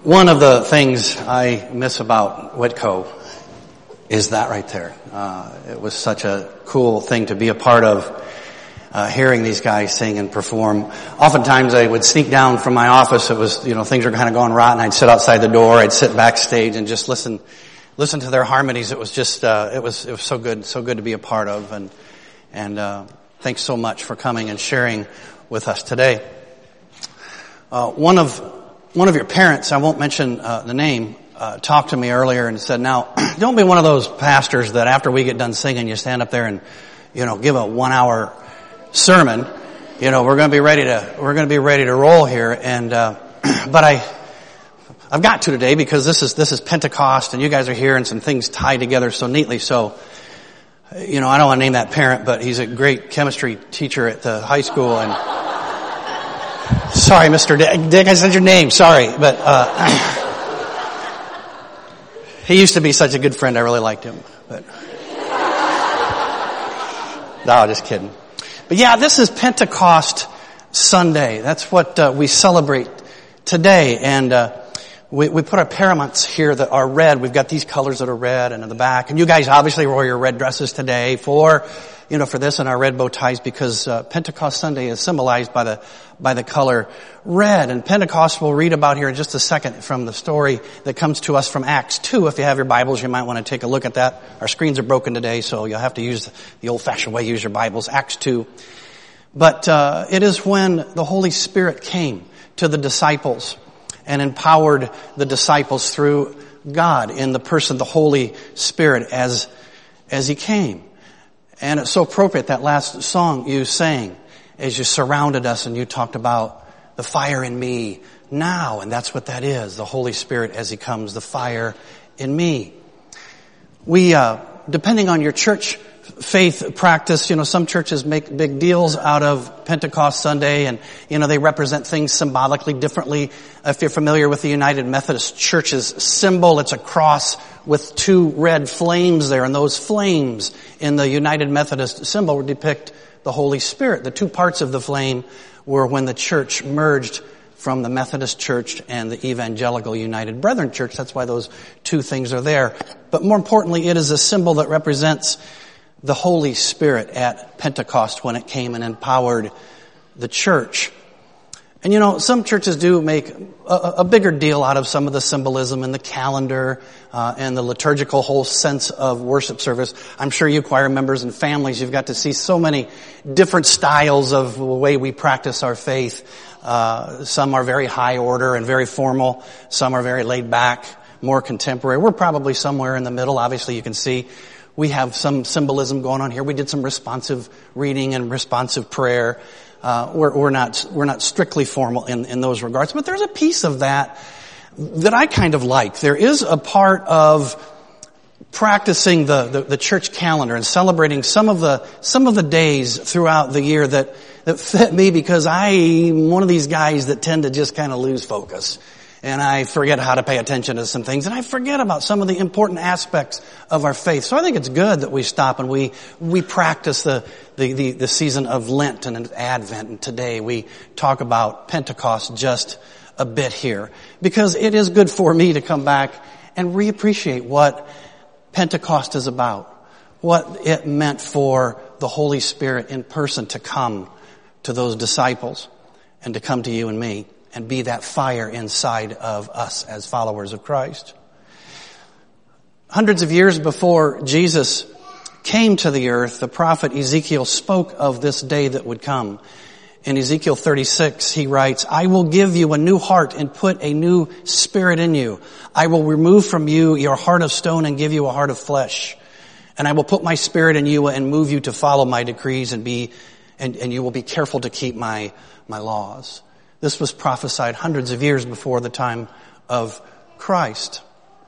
One of the things I miss about Whitco is that right there. It was such a cool thing to be a part of, hearing these guys sing and perform. Oftentimes I would sneak down from my office. It was, things were kind of going rotten. I'd sit outside the door. I'd sit backstage and just listen to their harmonies. It was just, it was so good to be a part of. And thanks so much for coming and sharing with us today. One of your parents, I won't mention the name, talked to me earlier and said, now, don't be one of those pastors that after we get done singing, you stand up there and, give a 1 hour sermon. We're going to be ready to roll here. And, but I've got to today because this is Pentecost and you guys are here and some things tied together so neatly. So, I don't want to name that parent, but he's a great chemistry teacher at the high school and, sorry, Mr. Dick, I said your name, sorry, but, he used to be such a good friend, I really liked him, but, no, just kidding. But yeah, this is Pentecost Sunday. That's what, we celebrate today, and, we put our paraments here that are red. We've got these colors that are red and in the back, and you guys obviously wore your red dresses today for this and our red bow ties because Pentecost Sunday is symbolized by the color red. And Pentecost we'll read about here in just a second from the story that comes to us from Acts 2. If you have your Bibles, you might want to take a look at that. Our screens are broken today, so you'll have to use the old-fashioned way, use your Bibles. Acts 2. But it is when the Holy Spirit came to the disciples and empowered the disciples through God in the person, the Holy Spirit, as He came. And it's so appropriate, that last song you sang as you surrounded us and you talked about the fire in me now. And that's what that is, the Holy Spirit as He comes, the fire in me. We, depending on your church faith practice, some churches make big deals out of Pentecost Sunday and, they represent things symbolically differently. If you're familiar with the United Methodist Church's symbol, it's a cross with two red flames there, and those flames in the United Methodist symbol depict the Holy Spirit. The two parts of the flame were when the church merged from the Methodist Church and the Evangelical United Brethren Church. That's why those two things are there. But more importantly, it is a symbol that represents the Holy Spirit at Pentecost when it came and empowered the church. And some churches do make a bigger deal out of some of the symbolism in the calendar and the liturgical whole sense of worship service. I'm sure you choir members and families, you've got to see so many different styles of the way we practice our faith. Some are very high order and very formal. Some are very laid back, more contemporary. We're probably somewhere in the middle. Obviously, you can see we have some symbolism going on here. We did some responsive reading and responsive prayer. We're not strictly formal in those regards, but there's a piece of that I kind of like. There is a part of practicing the church calendar and celebrating some of the days throughout the year that fit me because I'm one of these guys that tend to just kind of lose focus. And I forget how to pay attention to some things, and I forget about some of the important aspects of our faith. So I think it's good that we stop and we practice the season of Lent and Advent, and today we talk about Pentecost just a bit here. Because it is good for me to come back and reappreciate what Pentecost is about, what it meant for the Holy Spirit in person to come to those disciples and to come to you and me. And be that fire inside of us as followers of Christ. Hundreds of years before Jesus came to the earth, the prophet Ezekiel spoke of this day that would come. In Ezekiel 36, he writes, I will give you a new heart and put a new spirit in you. I will remove from you your heart of stone and give you a heart of flesh. And I will put my spirit in you and move you to follow my decrees and you will be careful to keep my laws. This was prophesied hundreds of years before the time of Christ.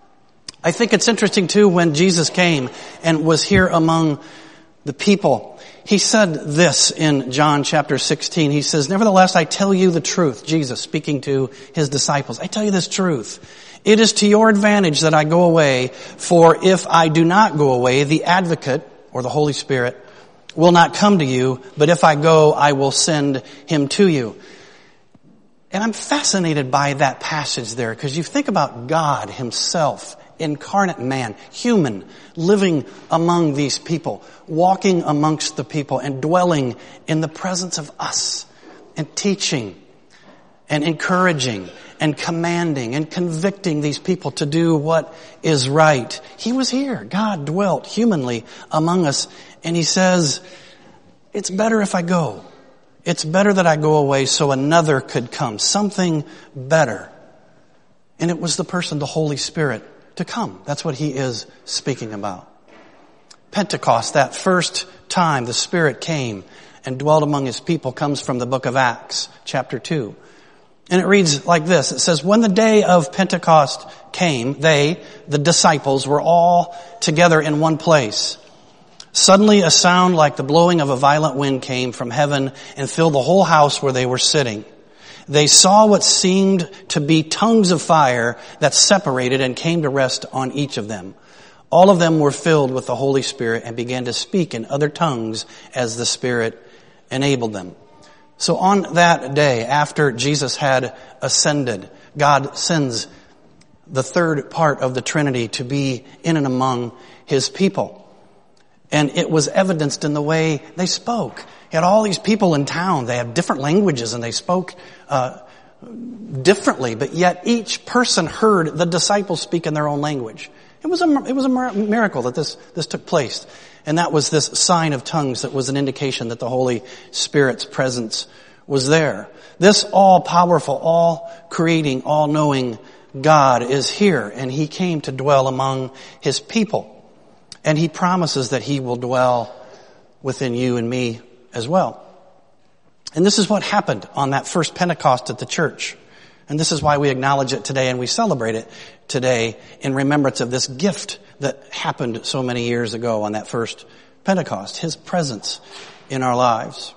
I think it's interesting too when Jesus came and was here among the people. He said this in John chapter 16. He says, nevertheless, I tell you the truth. Jesus speaking to his disciples. I tell you this truth. It is to your advantage that I go away, for if I do not go away, the advocate, or the Holy Spirit, will not come to you, but if I go, I will send him to you. And I'm fascinated by that passage there, because you think about God himself, incarnate man, human, living among these people, walking amongst the people and dwelling in the presence of us and teaching and encouraging and commanding and convicting these people to do what is right. He was here. God dwelt humanly among us. And he says, it's better if I go. It's better that I go away so another could come. Something better. And it was the person, the Holy Spirit, to come. That's what he is speaking about. Pentecost, that first time the Spirit came and dwelt among his people, comes from the book of Acts, chapter 2. And it reads like this. It says, when the day of Pentecost came, they, the disciples, were all together in one place. Suddenly a sound like the blowing of a violent wind came from heaven and filled the whole house where they were sitting. They saw what seemed to be tongues of fire that separated and came to rest on each of them. All of them were filled with the Holy Spirit and began to speak in other tongues as the Spirit enabled them. So on that day, after Jesus had ascended, God sends the third part of the Trinity to be in and among his people. And it was evidenced in the way they spoke. He had all these people in town. They had different languages and they spoke differently, but yet each person heard the disciples speak in their own language. It was a miracle that this took place. And that was this sign of tongues that was an indication that the Holy Spirit's presence was there. This all-powerful, all-creating, all-knowing God is here, and he came to dwell among his people. And he promises that he will dwell within you and me as well. And this is what happened on that first Pentecost at the church. And this is why we acknowledge it today and we celebrate it today in remembrance of this gift that happened so many years ago on that first Pentecost, his presence in our lives.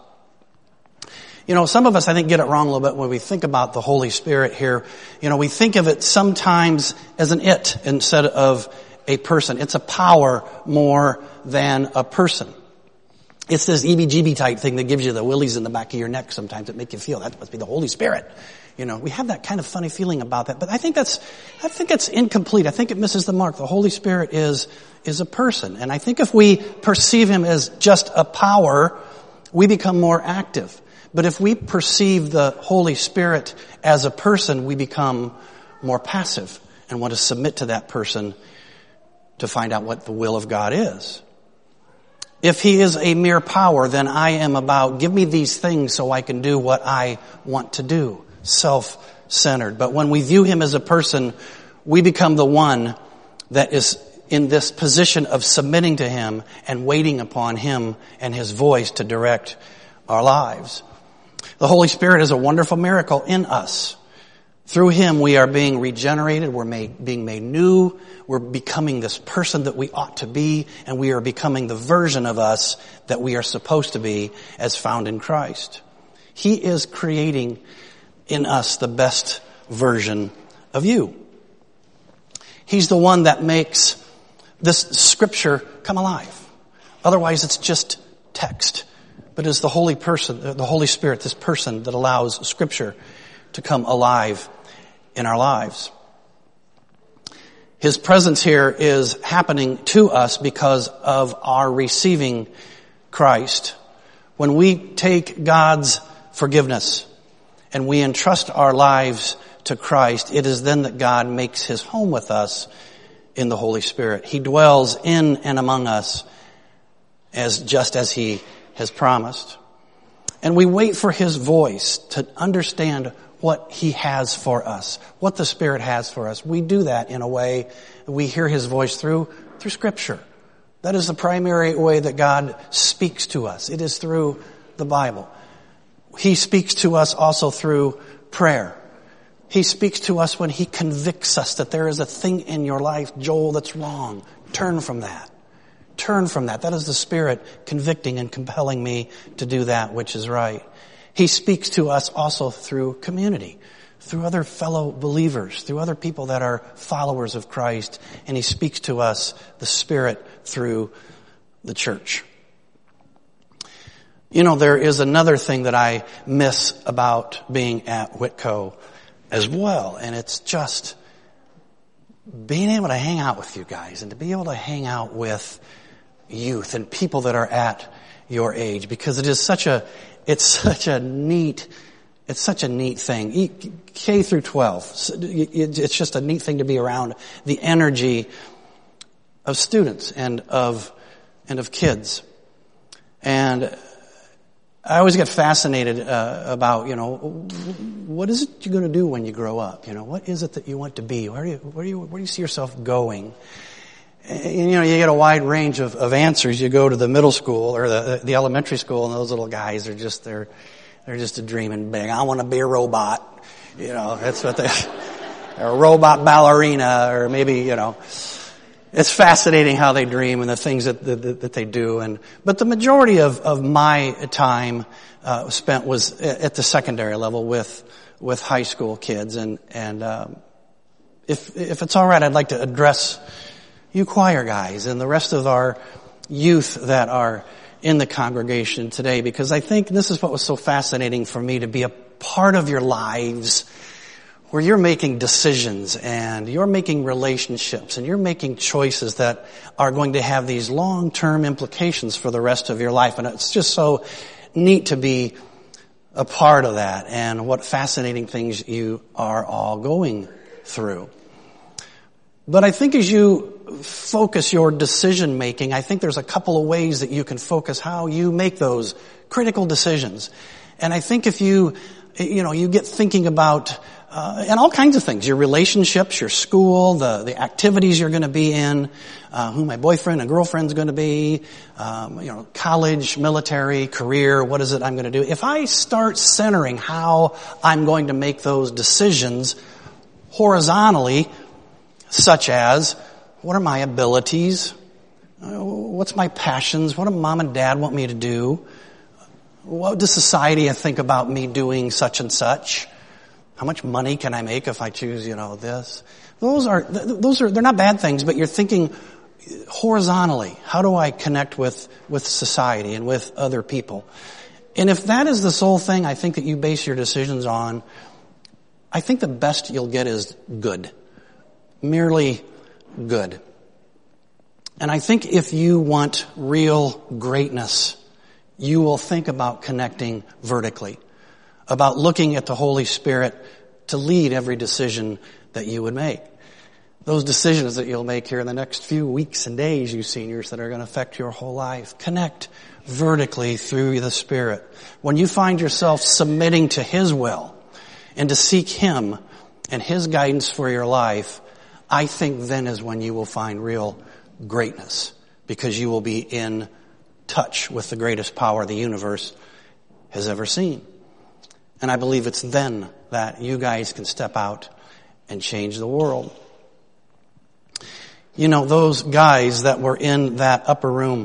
You know, some of us, I think, get it wrong a little bit when we think about the Holy Spirit here. You know, we think of it sometimes as an it instead of a person. It's a power more than a person. It's this EBGB type thing that gives you the willies in the back of your neck sometimes that make you feel that must be the Holy Spirit. You know, we have that kind of funny feeling about that, but I think it's incomplete. I think it misses the mark. The Holy Spirit is a person. And I think if we perceive him as just a power, we become more active. But if we perceive the Holy Spirit as a person, we become more passive and want to submit to that person to find out what the will of God is. If he is a mere power, then I am about, give me these things so I can do what I want to do. Self-centered. But when we view him as a person, we become the one that is in this position of submitting to him and waiting upon him and his voice to direct our lives. The Holy Spirit is a wonderful miracle in us. Through him we are being regenerated, we're being made new, we're becoming this person that we ought to be, and we are becoming the version of us that we are supposed to be as found in Christ. He is creating in us the best version of you. He's the one that makes this scripture come alive. Otherwise it's just text. But it's the Holy Spirit, this person that allows scripture to come alive in our lives. His presence here is happening to us because of our receiving Christ. When we take God's forgiveness and we entrust our lives to Christ, it is then that God makes his home with us in the Holy Spirit. He dwells in and among us just as he has promised. And we wait for his voice to understand what he has for us, what the Spirit has for us. We do that in a way, we hear his voice through Scripture. That is the primary way that God speaks to us. It is through the Bible. He speaks to us also through prayer. He speaks to us when he convicts us that there is a thing in your life, Joel, that's wrong. Turn from that. Turn from that. That is the Spirit convicting and compelling me to do that which is right. He speaks to us also through community, through other fellow believers, through other people that are followers of Christ. And he speaks to us, the Spirit, through the church. You know, there is another thing that I miss about being at Whitco as well, and it's just being able to hang out with you guys and to be able to hang out with youth and people that are at your age, because it's such a neat thing. K through 12. It's just a neat thing to be around the energy of students and of kids. And I always get fascinated about, what is it you're going to do when you grow up? What is it that you want to be? Where do you see yourself going? And, you get a wide range of answers. You go to the middle school or the elementary school, and those little guys are just they're just dreaming big. I want to be a robot. That's what a robot ballerina, or maybe, it's fascinating how they dream and the things that they do. But the majority of my time spent was at the secondary level with high school kids. And if it's all right, I'd like to address you choir guys and the rest of our youth that are in the congregation today, because I think this is what was so fascinating for me, to be a part of your lives where you're making decisions and you're making relationships and you're making choices that are going to have these long-term implications for the rest of your life. And it's just so neat to be a part of that, and what fascinating things you are all going through. But I think as you focus your decision making, I think there's a couple of ways that you can focus how you make those critical decisions. And I think if you get thinking about and all kinds of things, your relationships, your school, the activities you're going to be in, who my boyfriend and girlfriend's going to be, college, military, career, what is it I'm going to do? If I start centering how I'm going to make those decisions horizontally, such as, what are my abilities? What's my passions? What do mom and dad want me to do? What does society think about me doing such and such? How much money can I make if I choose, this? Those are, they're not bad things, but you're thinking horizontally. How do I connect with society and with other people? And if that is the sole thing I think that you base your decisions on, I think the best you'll get is good. Merely good. And I think if you want real greatness, you will think about connecting vertically, about looking at the Holy Spirit to lead every decision that you would make. Those decisions that you'll make here in the next few weeks and days, you seniors, that are going to affect your whole life. Connect vertically through the Spirit. When you find yourself submitting to His will and to seek Him and His guidance for your life, I think then is when you will find real greatness, because you will be in touch with the greatest power the universe has ever seen. And I believe it's then that you guys can step out and change the world. Those guys that were in that upper room,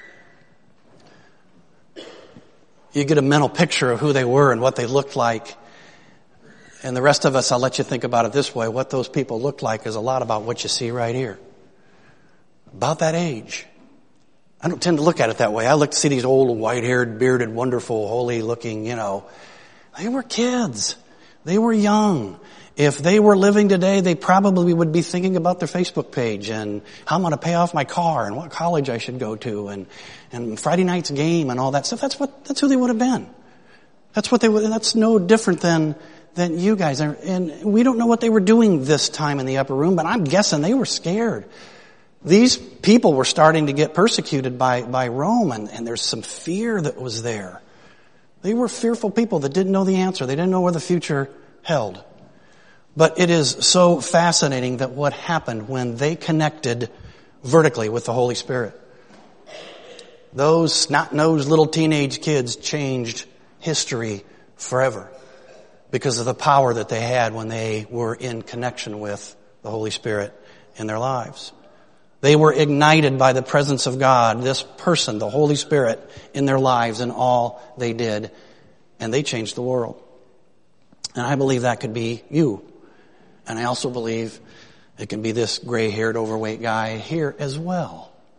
you get a mental picture of who they were and what they looked like. And the rest of us, I'll let you think about it this way. What those people looked like is a lot about what you see right here. About that age. I don't tend to look at it that way. I look to see these old, white-haired, bearded, wonderful, holy-looking, They were kids. They were young. If they were living today, they probably would be thinking about their Facebook page and how I'm going to pay off my car and what college I should go to and Friday night's game and all that stuff. That's who they would have been. That's what they would. That's no different than you guys are. And we don't know what they were doing this time in the upper room, but I'm guessing they were scared. These people were starting to get persecuted by Rome, and there's some fear that was there. They were fearful people that didn't know the answer. They didn't know where the future held. But it is so fascinating that what happened when they connected vertically with the Holy Spirit. Those snot-nosed little teenage kids changed history forever because of the power that they had when they were in connection with the Holy Spirit in their lives. They were ignited by the presence of God, this person, the Holy Spirit, in their lives and all they did, and they changed the world. And I believe that could be you. And I also believe it can be this gray-haired, overweight guy here as well.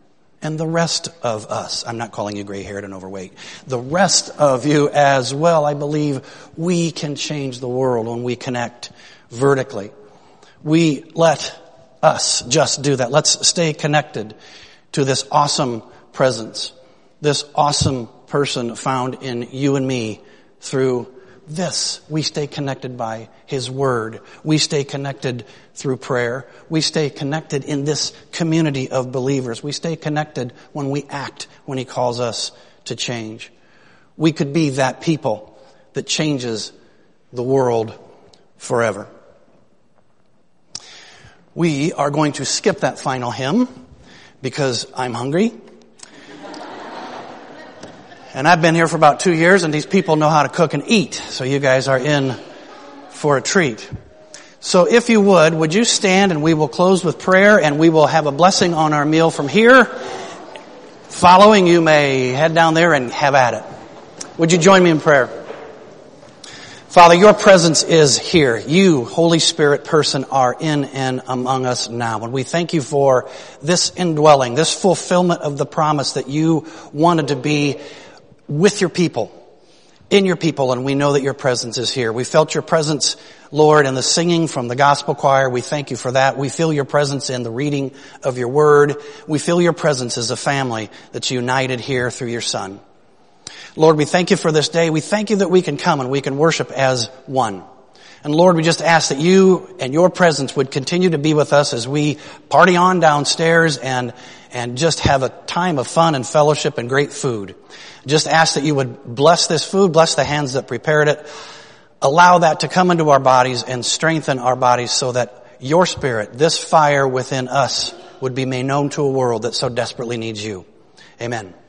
and the rest of us. I'm not calling you gray-haired and overweight. The rest of you as well. I believe we can change the world when we connect vertically. We let us just do that. Let's stay connected to this awesome presence, this awesome person found in you and me through this. We stay connected by His Word. We stay connected through prayer. We stay connected in this community of believers. We stay connected when we act, when He calls us to change. We could be that people that changes the world forever. We are going to skip that final hymn because I'm hungry. And I've been here for about 2 years, and these people know how to cook and eat. So you guys are in for a treat. So if you would you stand, and we will close with prayer, and we will have a blessing on our meal from here. Following, you may head down there and have at it. Would you join me in prayer? Father, your presence is here. You, Holy Spirit person, are in and among us now. And we thank you for this indwelling, this fulfillment of the promise that you wanted to be with your people, in your people, and we know that your presence is here. We felt your presence, Lord, in the singing from the gospel choir. We thank you for that. We feel your presence in the reading of your word. We feel your presence as a family that's united here through your Son. Lord, we thank you for this day. We thank you that we can come and we can worship as one. And Lord, we just ask that you and your presence would continue to be with us as we party on downstairs and just have a time of fun and fellowship and great food. Just ask that you would bless this food, bless the hands that prepared it. Allow that to come into our bodies and strengthen our bodies so that your Spirit, this fire within us, would be made known to a world that so desperately needs you. Amen.